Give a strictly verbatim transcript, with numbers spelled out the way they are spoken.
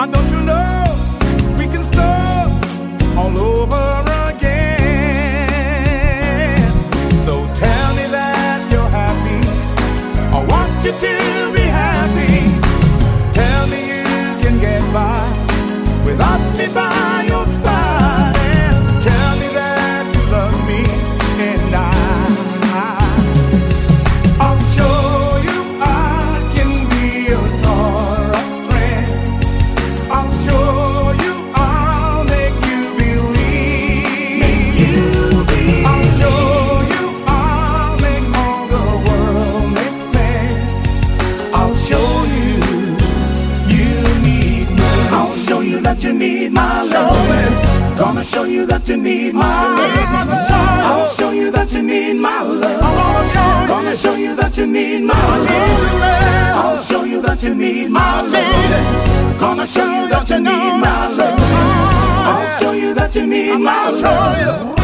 And don't you know we can start all over again? So tell me that you're happy. I want you to be happy. Tell me you can get by without me by your side. And tell me that you love me, and I, I'll show you I can be a tower of strength. I'll show you I'll make you believe. Make you believe. I'll show you I'll make all the world make sense. I'll show you you need me. I'll show you that you need my love. Gonna show you that you need my love. I'll show you that you need my love. Gonna show you that you need my love. I'll show you that you need my love. Gonna show you that you need my love. I'll show you that you need my love.